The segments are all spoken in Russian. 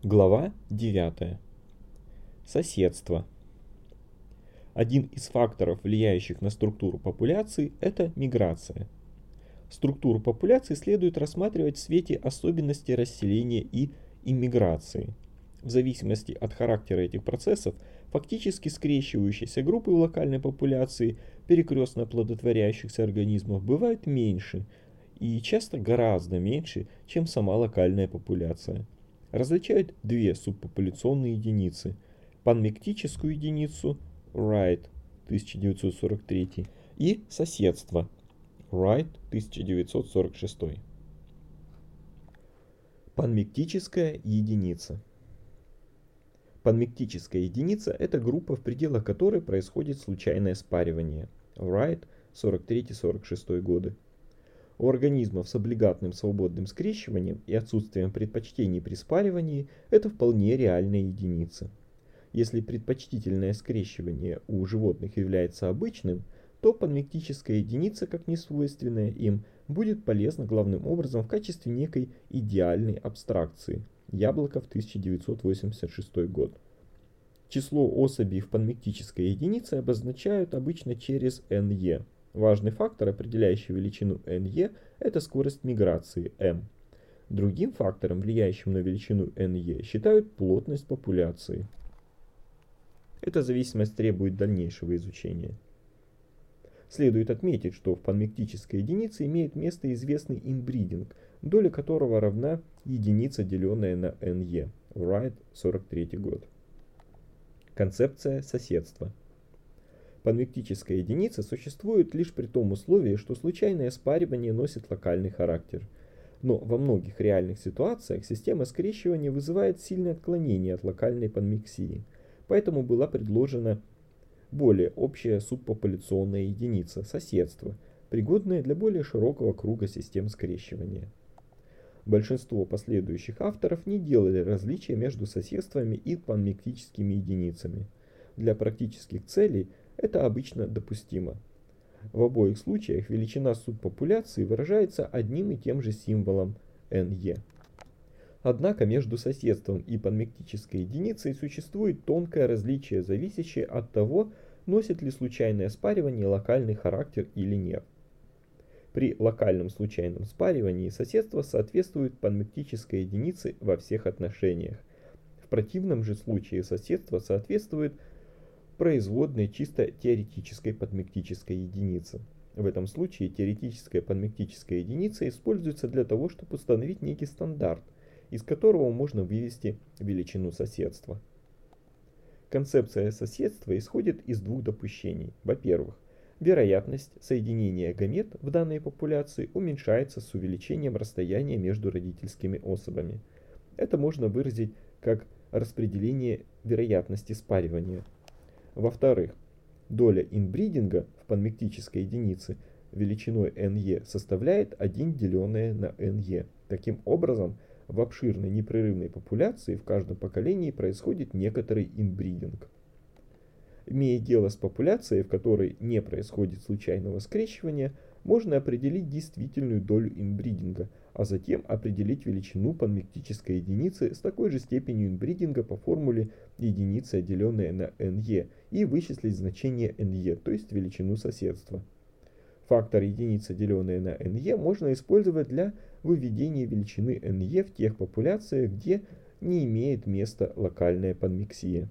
Глава 9. Соседство. Один из факторов, влияющих на структуру популяции, это миграция. Структуру популяции следует рассматривать в свете особенностей расселения и иммиграции. В зависимости от характера этих процессов, фактически скрещивающиеся группы в локальной популяции перекрестно оплодотворяющихся организмов бывают меньше и часто гораздо меньше, чем сама локальная популяция. Различают две субпопуляционные единицы: панмиктическую единицу Wright 1943 и соседство Wright 1946. Панмиктическая единица. Панмиктическая единица – это группа, в пределах которой происходит случайное спаривание Wright 43-46 годы. У организмов с облигатным свободным скрещиванием и отсутствием предпочтений при спаривании это вполне реальная единица. Если предпочтительное скрещивание у животных является обычным, то панмиктическая единица, как несвойственная им, будет полезна главным образом в качестве некой идеальной абстракции. Яблоков, 1986 год. Число особей в панмиктической единице обозначают обычно через NE. Важный фактор, определяющий величину NE, это скорость миграции m. Другим фактором, влияющим на величину NE, считают плотность популяции. Эта зависимость требует дальнейшего изучения. Следует отметить, что в панмиктической единице имеет место известный инбридинг, доля которого равна единица, деленная на NE. Wright, 43 год. Концепция соседства. Панмиктическая единица существует лишь при том условии, что случайное спаривание носит локальный характер. Но во многих реальных ситуациях система скрещивания вызывает сильное отклонение от локальной панмиксии. Поэтому была предложена более общая субпопуляционная единица – соседство, пригодная для более широкого круга систем скрещивания. Большинство последующих авторов не делали различия между соседствами и панмиктическими единицами. Для практических целей это обычно допустимо. В обоих случаях величина субпопуляции выражается одним и тем же символом NE. Однако между соседством и панмиктической единицей существует тонкое различие, зависящее от того, носит ли случайное спаривание локальный характер или нет. При локальном случайном спаривании соседство соответствует панмиктической единице во всех отношениях. В противном же случае соседство соответствует производной чисто теоретической панмиктической единицы. В этом случае теоретическая панмиктическая единица используется для того, чтобы установить некий стандарт, из которого можно вывести величину соседства. Концепция соседства исходит из двух допущений. Во-первых, вероятность соединения гамет в данной популяции уменьшается с увеличением расстояния между родительскими особями. Это можно выразить как распределение вероятности спаривания. Во-вторых, доля инбридинга в панмиктической единице величиной NE составляет 1 деленное на NE. Таким образом, в обширной непрерывной популяции в каждом поколении происходит некоторый инбридинг. Имея дело с популяцией, в которой не происходит случайного скрещивания, можно определить действительную долю инбридинга, а затем определить величину панмиктической единицы с такой же степенью инбридинга по формуле единица, деленная на NE, и вычислить значение NE, то есть величину соседства. Фактор единица, деленная на NE, можно использовать для выведения величины NE в тех популяциях, где не имеет места локальная панмиксия.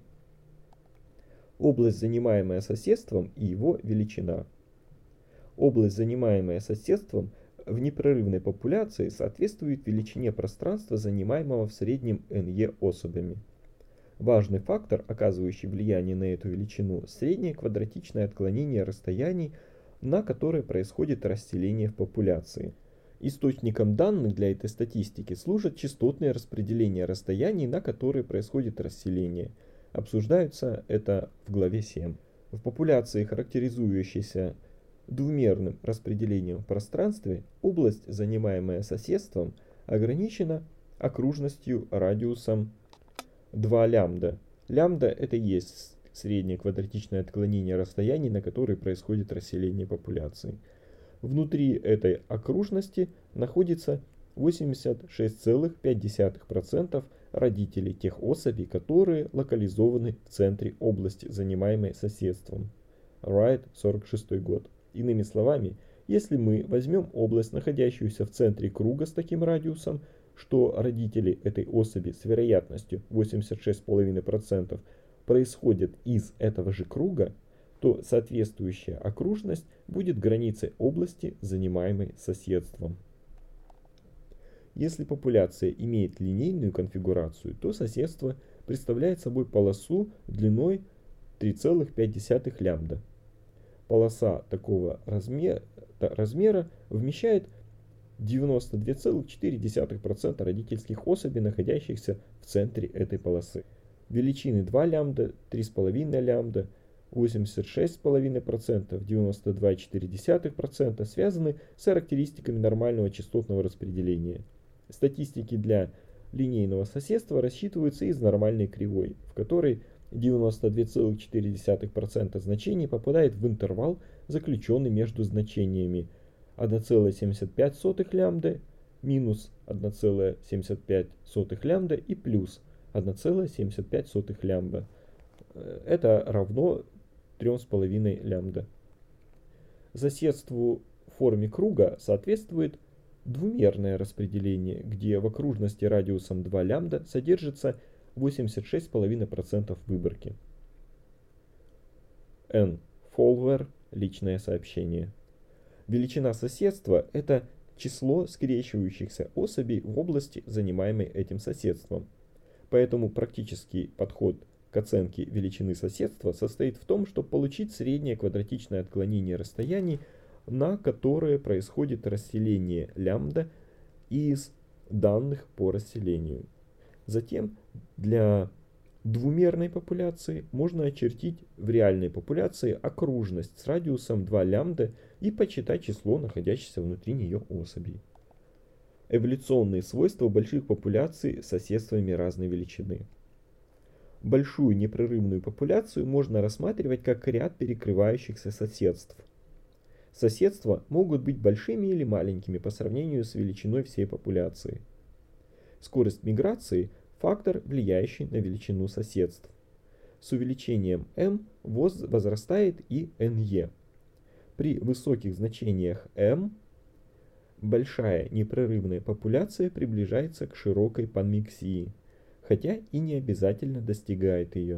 Область, занимаемая соседством, и его величина. Область, занимаемая соседством, в непрерывной популяции соответствует величине пространства, занимаемого в среднем NE особями. Важный фактор, оказывающий влияние на эту величину, среднее квадратичное отклонение расстояний, на которое происходит расселение в популяции. Источником данных для этой статистики служат частотные распределения расстояний, на которые происходит расселение. Обсуждается это в главе 7. В популяции, характеризующейся двумерным распределением в пространстве, область, занимаемая соседством, ограничена окружностью радиусом 2 лямбда. Лямбда это и есть среднее квадратичное отклонение расстояний, на которые происходит расселение популяции. Внутри этой окружности находится 86,5% родителей тех особей, которые локализованы в центре области, занимаемой соседством. Wright, 46 год. Иными словами, если мы возьмем область, находящуюся в центре круга с таким радиусом, что родители этой особи с вероятностью 86,5% происходят из этого же круга, то соответствующая окружность будет границей области, занимаемой соседством. Если популяция имеет линейную конфигурацию, то соседство представляет собой полосу длиной 3,5 лямбда. Полоса такого размера вмещает 92,4% родительских особей, находящихся в центре этой полосы. Величины 2 лямбда, 3,5 лямбда, 86,5%, 92,4% связаны с характеристиками нормального частотного распределения. Статистики для линейного соседства рассчитываются из нормальной кривой, в которой 92,4% значений попадает в интервал, заключенный между значениями 1,75 лямбда, минус 1,75 лямбда и плюс 1,75 лямбда. Это равно 3,5 лямбда. Соседству в форме круга соответствует двумерное распределение, где в окружности радиусом 2 лямбда содержится 86,5% выборки. N. Follower. Личное сообщение. Величина соседства – это число скрещивающихся особей в области, занимаемой этим соседством. Поэтому практический подход к оценке величины соседства состоит в том, чтобы получить среднее квадратичное отклонение расстояний, на которое происходит расселение лямбда из данных по расселению. Затем для двумерной популяции можно очертить в реальной популяции окружность с радиусом 2 лямбда и подсчитать число находящихся внутри нее особей. Эволюционные свойства больших популяций с соседствами разной величины. Большую непрерывную популяцию можно рассматривать как ряд перекрывающихся соседств. Соседства могут быть большими или маленькими по сравнению с величиной всей популяции. Скорость миграции – фактор, влияющий на величину соседств. С увеличением m возрастает и NE. При высоких значениях m большая непрерывная популяция приближается к широкой панмиксии, хотя и не обязательно достигает ее.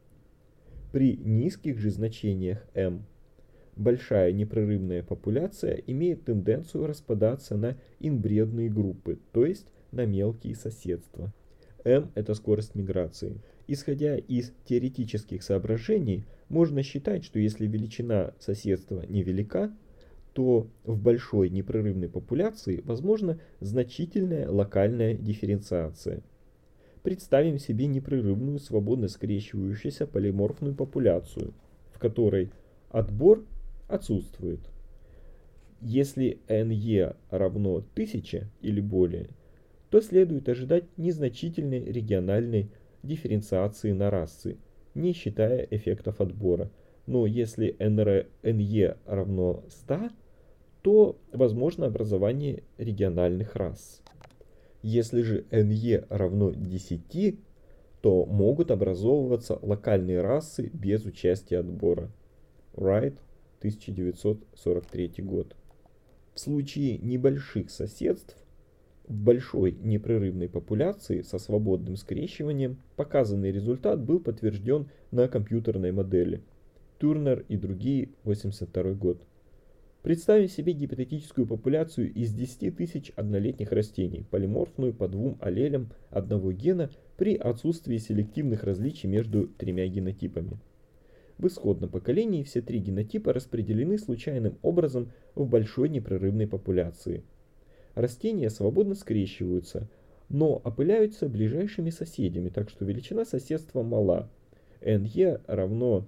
При низких же значениях m большая непрерывная популяция имеет тенденцию распадаться на инбредные группы, то есть на мелкие соседства. M – это скорость миграции. Исходя из теоретических соображений, можно считать, что если величина соседства невелика, то в большой непрерывной популяции возможна значительная локальная дифференциация. Представим себе непрерывную, свободно скрещивающуюся полиморфную популяцию, в которой отбор отсутствует. Если NE равно 1000 или более, то следует ожидать незначительной региональной дифференциации на расы, не считая эффектов отбора. Но если NE равно 100, то возможно образование региональных рас. Если же NE равно 10, то могут образовываться локальные расы без участия отбора. Wright, 1943 год. В случае небольших соседств в большой непрерывной популяции со свободным скрещиванием показанный результат был подтвержден на компьютерной модели. Турнер и другие, 1982 год. Представим себе гипотетическую популяцию из 10 тысяч однолетних растений, полиморфную по двум аллелям одного гена при отсутствии селективных различий между тремя генотипами. В исходном поколении все три генотипа распределены случайным образом в большой непрерывной популяции. Растения свободно скрещиваются, но опыляются ближайшими соседями, так что величина соседства мала. NE равно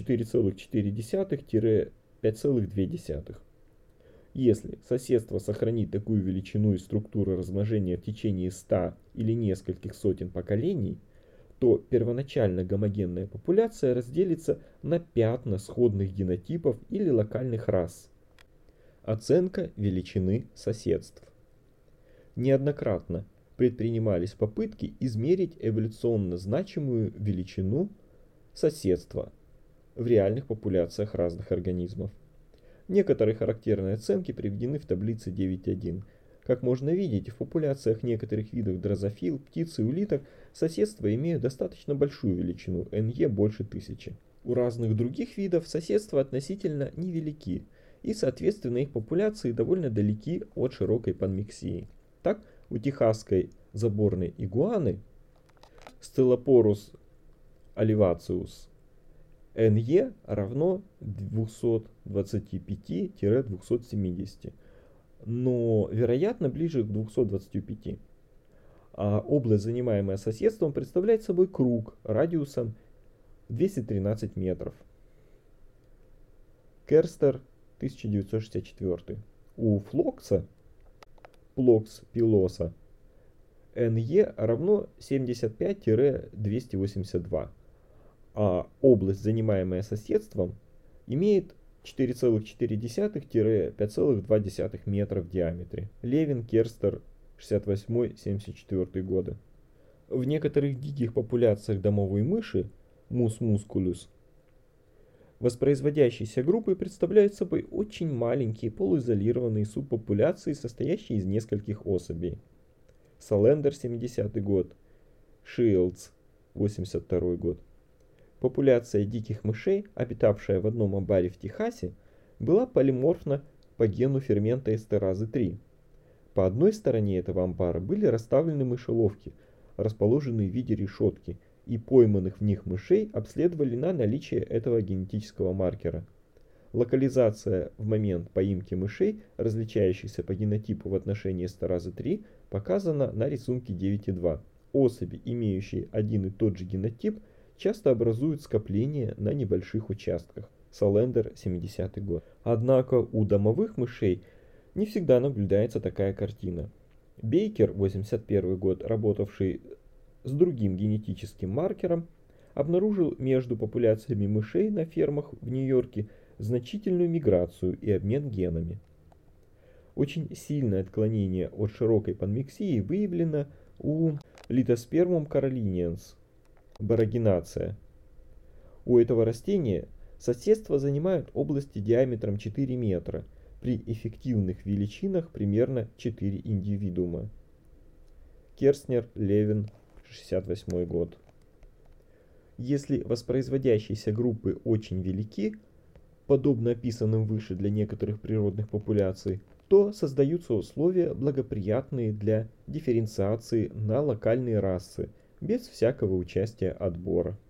4,4-5,2. Если соседство сохранит такую величину и структуру размножения в течение 100 или нескольких сотен поколений, то первоначально гомогенная популяция разделится на пятна сходных генотипов или локальных рас. Оценка величины соседств. Неоднократно предпринимались попытки измерить эволюционно значимую величину соседства в реальных популяциях разных организмов. Некоторые характерные оценки приведены в таблице 9.1. Как можно видеть, в популяциях некоторых видов дрозофил, птиц и улиток соседства имеют достаточно большую величину, НЕ больше 1000. У разных других видов соседства относительно невелики, и соответственно их популяции довольно далеки от широкой панмиксии. Так, у техасской заборной игуаны Stelloporus olivaceus НЕ равно 225-270, но вероятно ближе к 225. А область, занимаемая соседством, представляет собой круг радиусом 213 метров. Керстер, 1964. У флокса, Плокс пилоса, НЕ равно 75-282, а область, занимаемая соседством, имеет 4,4-5,2 метра в диаметре. Левин, Керстер, 68-74 годы. В некоторых диких популяциях домовой мыши, Mus musculus, воспроизводящиеся группы представляют собой очень маленькие полуизолированные субпопуляции, состоящие из нескольких особей. Солендер, 70 год. Шилдс, 82 год. Популяция диких мышей, обитавшая в одном амбаре в Техасе, была полиморфна по гену фермента эстеразы 3. По одной стороне этого амбара были расставлены мышеловки, расположенные в виде решетки, и пойманных в них мышей обследовали на наличие этого генетического маркера. Локализация в момент поимки мышей, различающихся по генотипу в отношении эстеразы 3, показана на рисунке 9.2. Особи, имеющие один и тот же генотип, часто образуют скопления на небольших участках. Солендер, 70 год. Однако у домовых мышей не всегда наблюдается такая картина. Бейкер, 81 год, работавший с другим генетическим маркером, обнаружил между популяциями мышей на фермах в Нью-Йорке значительную миграцию и обмен генами. Очень сильное отклонение от широкой панмиксии выявлено у Litospermum carolinians, борагинация. У этого растения соседство занимают области диаметром 4 метра, при эффективных величинах примерно 4 индивидуума. Керстнер, Левин, 68 год. Если воспроизводящиеся группы очень велики, подобно описанным выше для некоторых природных популяций, то создаются условия, благоприятные для дифференциации на локальные расы, без всякого участия отбора.